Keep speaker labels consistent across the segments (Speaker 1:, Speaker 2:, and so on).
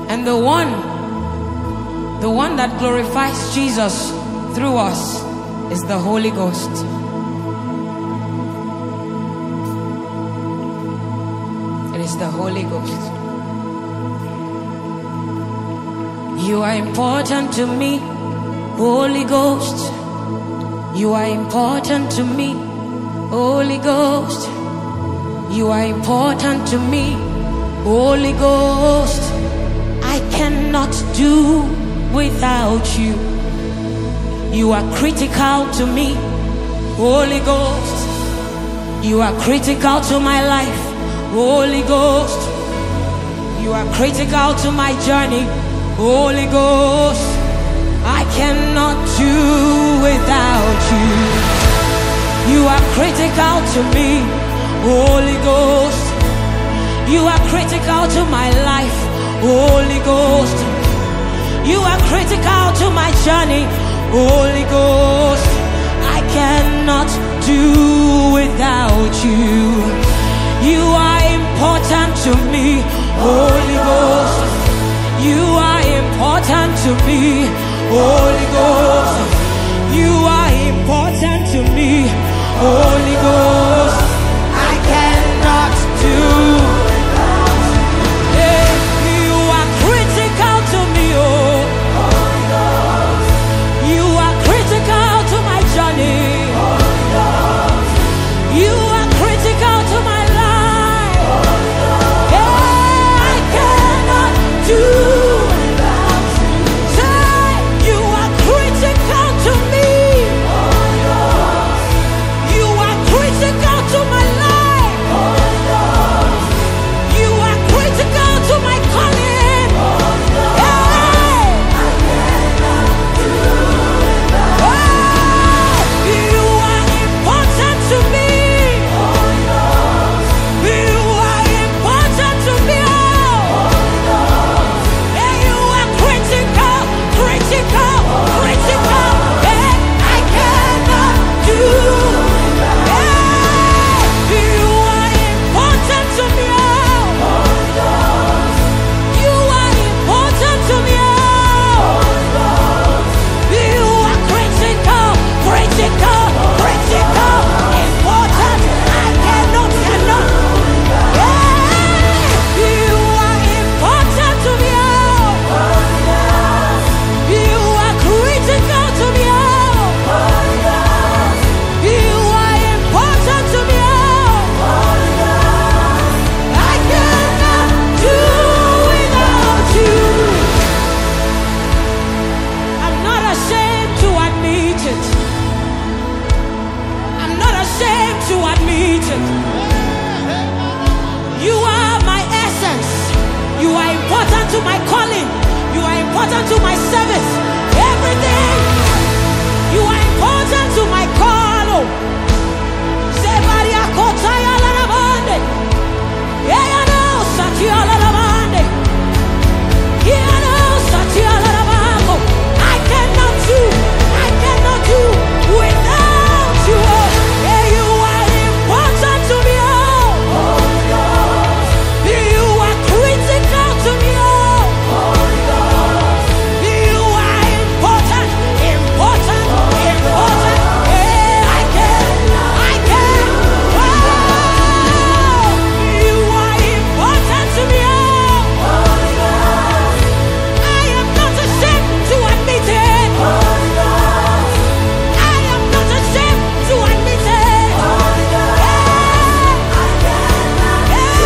Speaker 1: And the one that glorifies Jesus through us is the Holy Ghost. It is the Holy Ghost. You are important to me, Holy Ghost. You are important to me, Holy Ghost. You are important to me, Holy Ghost. I cannot do without you. You are critical to me, Holy Ghost. You are critical to my life, Holy Ghost. You are critical to my journey, Holy Ghost. I cannot do without you. You are critical to me, Holy Ghost. You are critical to my life, Holy Ghost. You are critical to my journey, Holy Ghost. I cannot do without you. You are important to me, Holy Ghost. You are important to me, Holy Ghost. You are important to me, Holy Ghost. I cannot do without you. Hey, you are critical to me, oh Holy Ghost. You are critical to my journey, Holy Ghost. You are critical to my life, Holy Ghost. Yeah, I cannot do without you. Say, you are critical to me, Holy Ghost. You are critical to my life, Holy Ghost. You are critical to my calling, Holy Ghost. Hey, I cannot do without you. You are important to me, Holy Ghost. You are important to me, oh Holy Ghost. Yeah, you are critical, critical, critical. Yeah, I cannot do without you. You are important to me, oh Holy Ghost. You are important to me, oh Holy Ghost. You are critical, critical, critical, important. I cannot. Yeah, you are important to me, oh Holy Ghost. You are critical to me, oh Holy Ghost. You are important to me, oh Holy Ghost. I cannot do without you. I'm not ashamed to admit it. I'm not ashamed to admit it. You are my essence. You are important to my calling. You are important to my service. Everything. You are important to my call. Oh. Sebaria kotaya lalabande. Yeah, no, satia lalabande. Yeah, no, satia lalabako. I cannot do without you. Oh. Yeah, you are important to me, oh Holy Ghost. You are critical to me, oh Holy Ghost. You are important, important, important. Yeah, I can. Oh, you are important to me, oh Holy Ghost. I am not ashamed to admit it, Holy Ghost. I am not ashamed to admit it, Holy Ghost. Yeah, I cannot.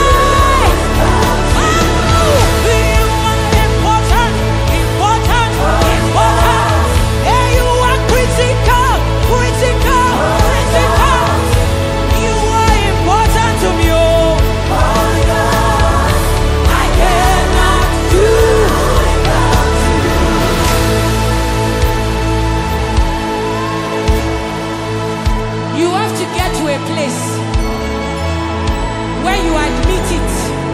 Speaker 1: Oh, you are important, important, important. Yeah, you are critical, critical, critical. You are important to me, oh Holy Ghost. I cannot do without you. You have to get to a place where you admit it.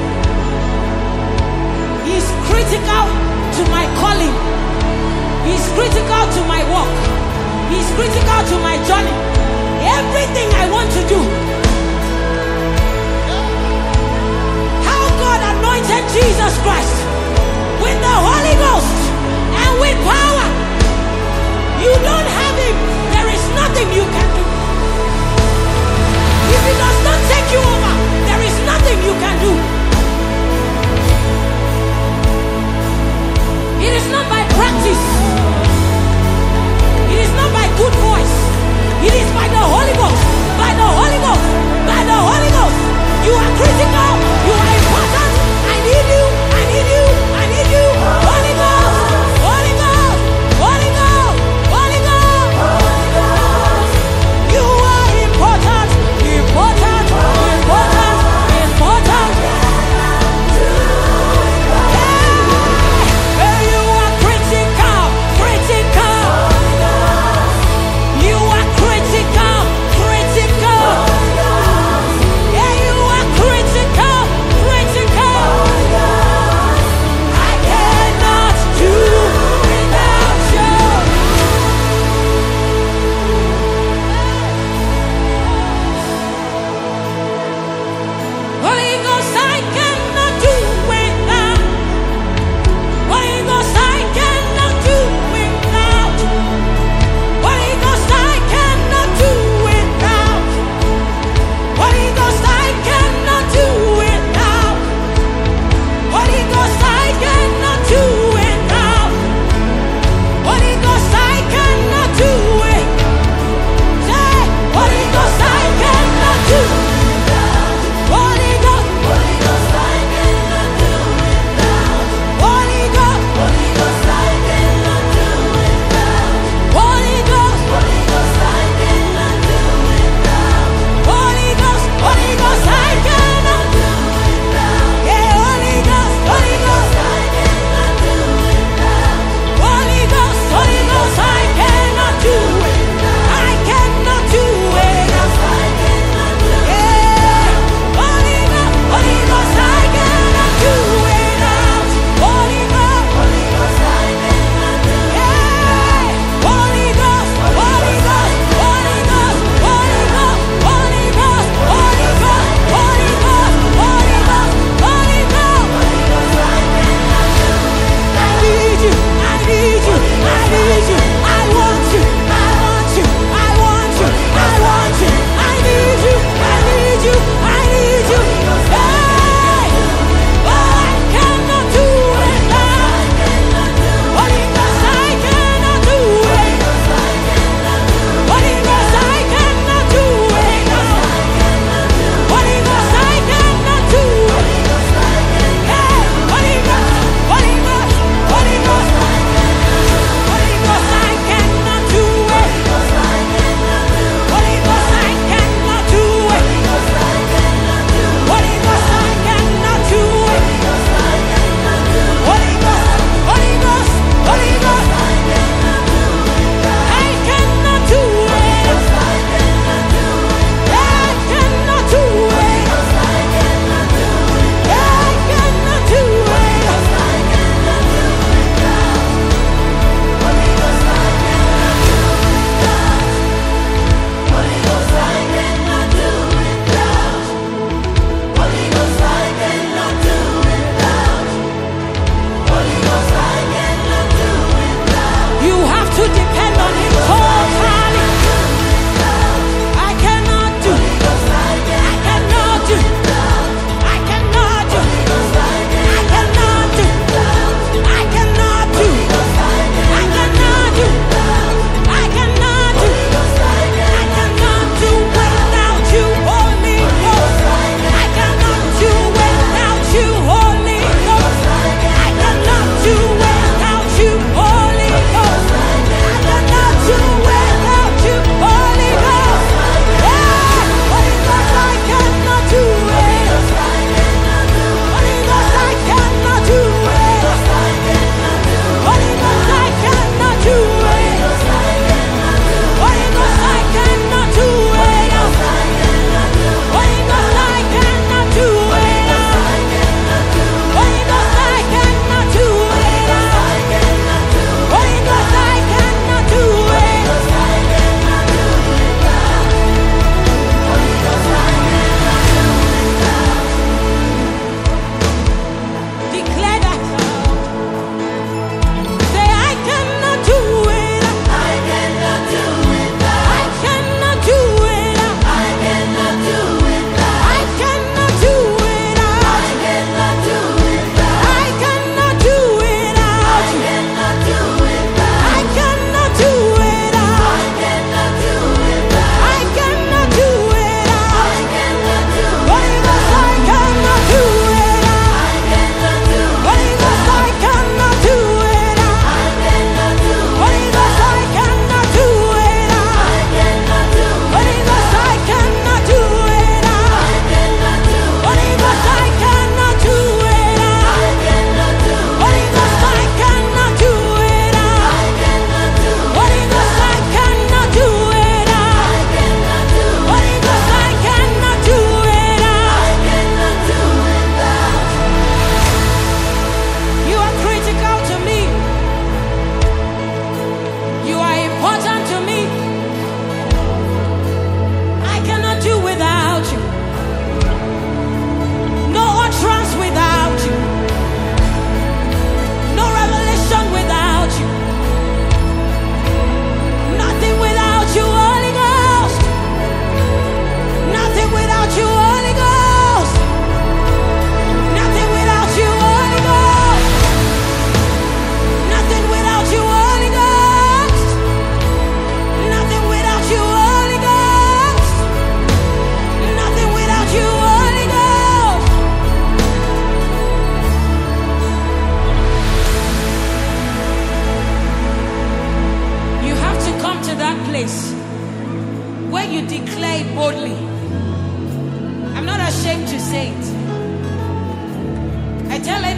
Speaker 1: He's critical to my calling. He's critical to my work. He's critical to my journey. Everything I want to do. How God anointed Jesus Christ with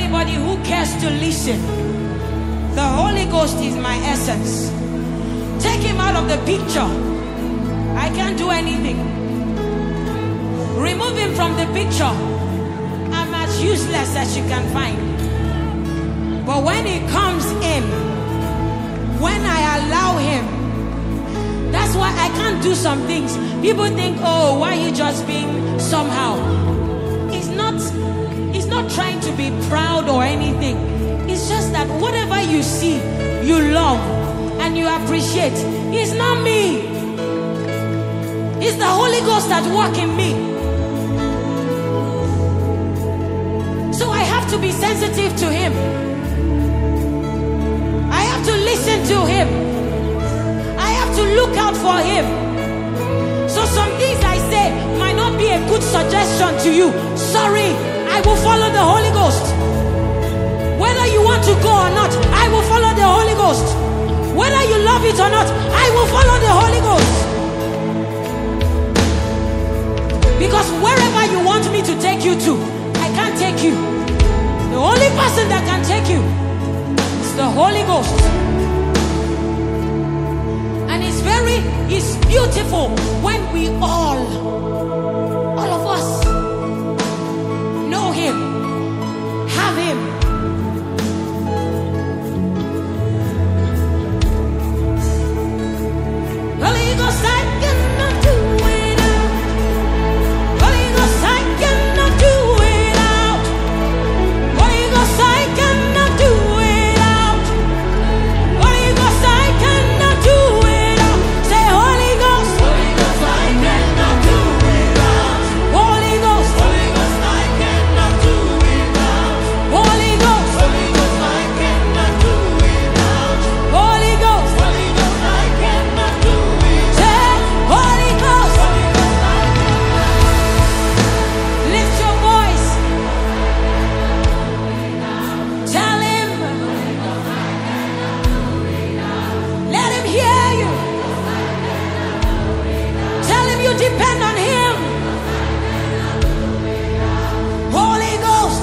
Speaker 1: anybody who cares to listen, the Holy Ghost is my essence. Take him out of the picture. I can't do anything. Remove him from the picture. I'm as useless as you can find. But when he comes in, when I allow him, that's why I can't do some things. People think, oh, why are you just being somehow? It's not trying to be proud or anything. It's just that whatever you see, you love and you appreciate. It's not me. It's the Holy Ghost that works in me. So I have to be sensitive to him. I have to listen to him. I have to look out for him. So some things I say might not be a good suggestion to you. Sorry, I will follow the Holy Ghost. Whether you want to go or not, I will follow the Holy Ghost. Whether you love it or not, I will follow the Holy Ghost. Because wherever you want me to take you to, I can't take you. The only person that can take you is the Holy Ghost. And it's beautiful when we all of us know him, have him. Holy Ghost, I cannot do without. Holy Ghost, I cannot do without. Holy Ghost, I cannot do without. Holy Ghost, I cannot do without. Say Holy Ghost. Holy Ghost, I cannot do without. Holy Ghost. Holy Ghost, I cannot do without. Holy Ghost. Holy Ghost, I cannot do without. Holy Ghost. Holy Ghost, I cannot do without. Say Holy Ghost. Holy Ghost, I cannot. Lift your voice. Tell him. Let him hear you. Tell him you depend on him. Holy Ghost.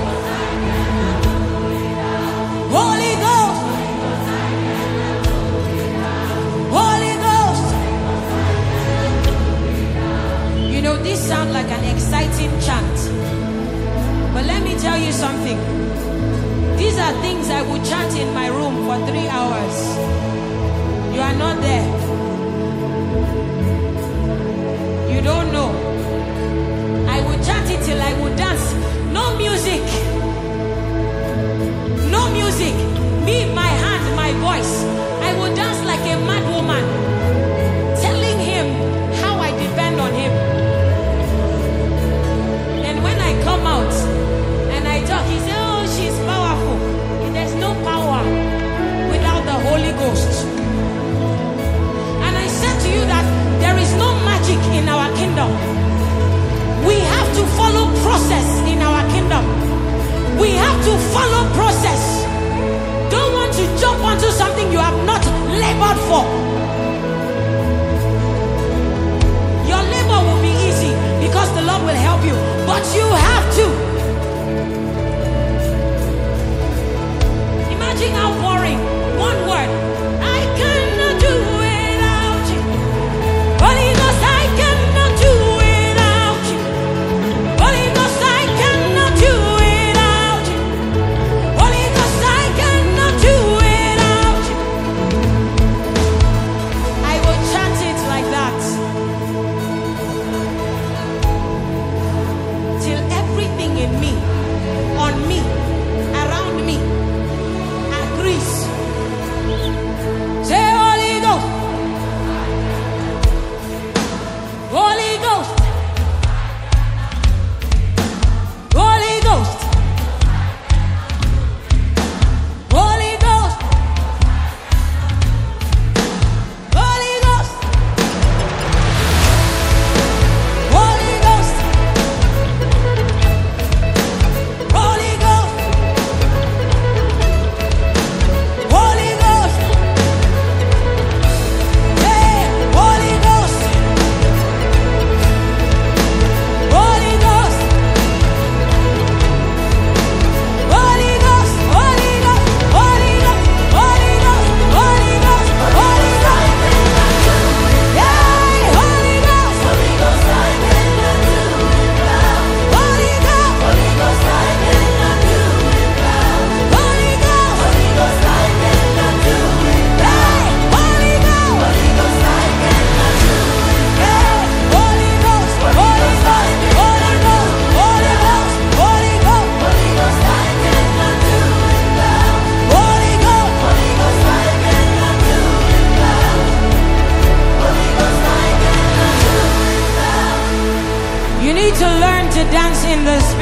Speaker 1: Holy Ghost. Holy Ghost. You know, this sounds like an exciting chant. But let me tell you something. These are things I would chant in my room for 3 hours. You are not there. You don't know. I would chant it till I would dance. No music. No music. Me, my hand, my voice. I would dance like a mad woman, telling him how I depend on him. And when I come out and I talk, he says, oh, she's powerful. There's no power without the Holy Ghost. And I said to you that there is no magic in our kingdom. We have to follow process in our kingdom. We have to follow process. Don't want to jump onto something you have not labored for. Your labor will be easy because the Lord will help you. But you have to. Imagine how boring. One word. I cannot do without you. Holy Ghost, I cannot do without you. Holy Ghost, I cannot do without you. Holy Ghost, I cannot do without you. I will chant it like that till everything in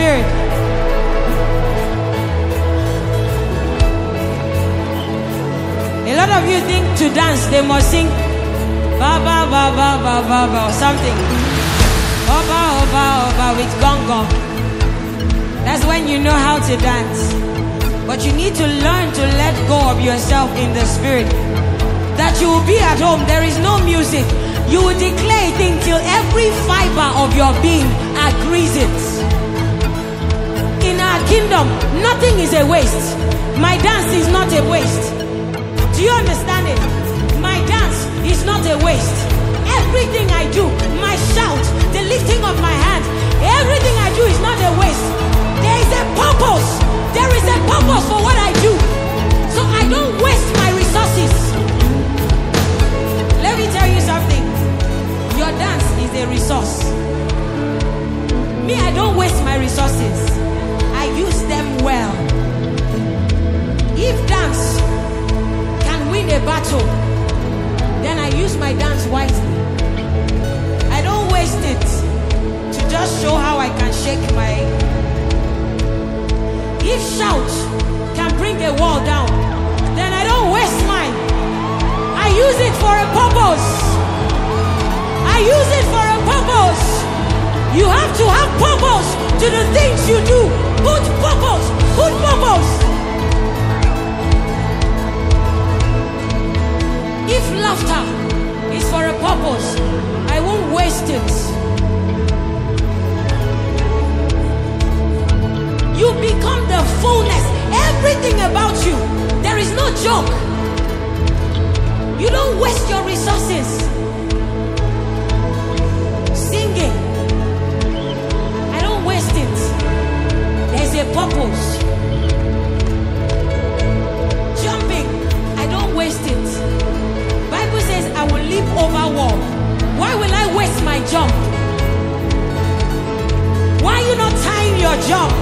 Speaker 1: spirit. A lot of you think to dance they must sing ba ba ba ba ba ba ba or something. Oba oba oba with gong gong. That's when you know how to dance. But you need to learn to let go of yourself in the spirit. That you will be at home, there is no music. You will declare a thing till every fiber of your being agrees it. In our kingdom, nothing is a waste. My dance is not a waste. Do you understand it? My dance is not a waste. Everything I do, my shout, the lifting of my hand, everything I do is not a waste. There is a purpose. There is a purpose for what I do. So I don't waste my resources. Let me tell you something. Your dance is a resource. Me, I don't waste my resources. I use them well. If dance can win a battle, then I use my dance wisely. I don't waste it to just show how I can shake my... If shout can bring a wall down, then I don't waste mine. I use it for a purpose. I use it for a purpose. You have to have purpose to the things you do. Put purpose. Put purpose. If laughter is for a purpose, I won't waste it. You become the fullness. Everything about you. There is no joke. You don't waste your resources. Singing, I don't waste it. There's a purpose. Jumping, I don't waste it. Bible says I will leap over wall. Why will I waste my jump? Why are you not tying your jump?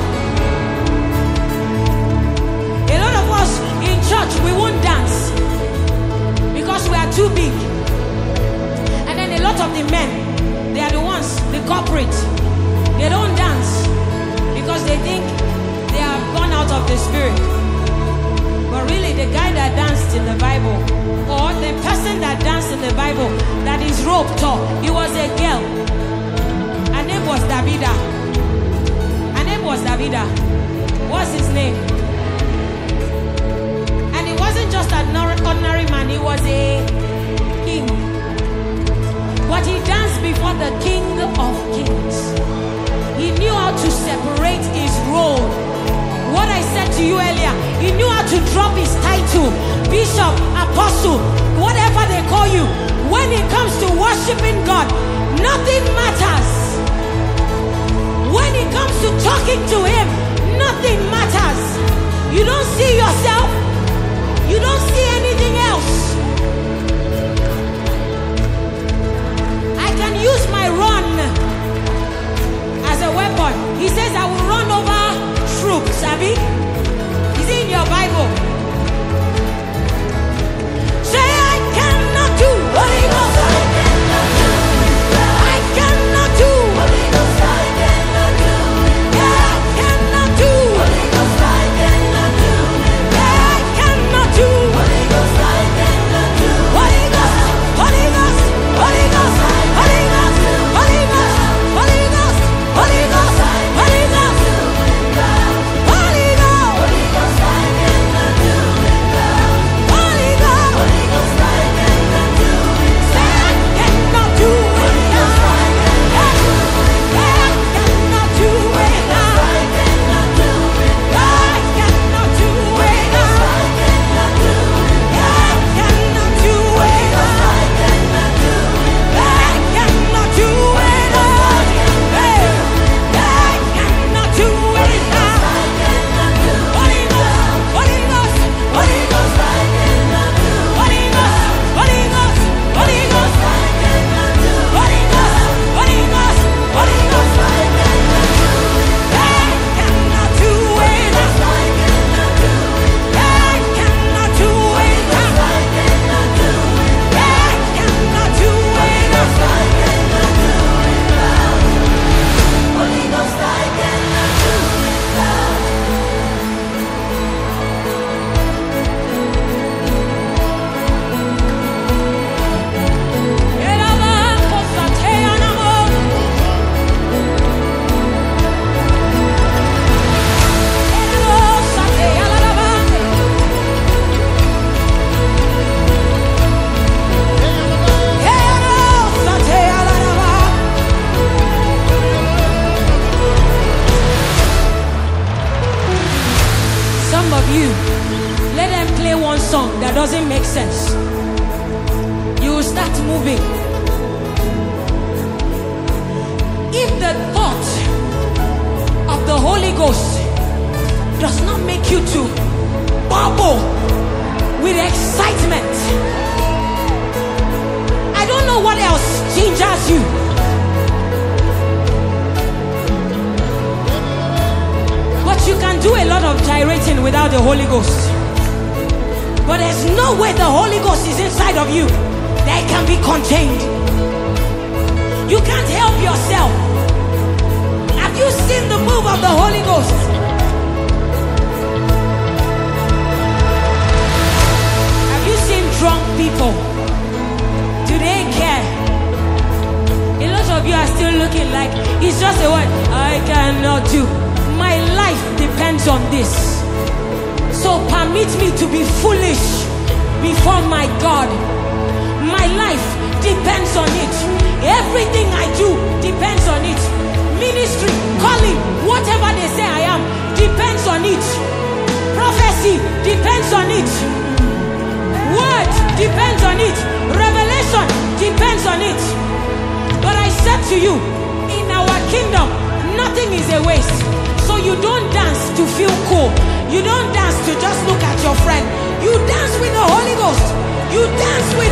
Speaker 1: A lot of us in church, we won't dance because we are too big. And then a lot of the men, they are the ones, the corporate, they don't dance because they think they have gone out of the spirit. But really, the guy that danced in the Bible, or the person that danced in the Bible that is rope tall, he was a girl. Her name was Davida. Her name was Davida. What's his name? And he wasn't just an ordinary man, he was a king. But he danced before the King of Kings. He knew how to separate his role. What I said to you earlier, he knew how to drop his title, bishop, apostle, whatever they call you. When it comes to worshiping God, nothing matters. When it comes to talking to him, nothing matters. You don't see yourself. You don't see anything else. I can use my run as a weapon. He says I will run over troops, Abby. Is it in your Bible? Say I cannot do Holy Ghost. I cannot do Holy Ghost. I cannot do. I you, let them play one song that doesn't make sense. You will start moving. If the thought of the Holy Ghost does not make you to bubble with excitement, I don't know what else gingers you. But you can do a lot of gyrating without the Holy Ghost. But there's no way the Holy Ghost is inside of you that can be contained. You can't help yourself. Have you seen the move of the Holy Ghost? Have you seen drunk people? Do they care? A lot of you are still looking like it's just a word I cannot do. My life depends on this. So permit me to be foolish before my God. My life depends on it. Everything I do depends on it. Ministry, calling, whatever they say I am, depends on it. Prophecy depends on it. Word depends on it. Revelation depends on it. But I said to you, in our kingdom, nothing is a waste. So you don't dance to feel cool. You don't dance to just look at your friend. You dance with the Holy Ghost. You dance with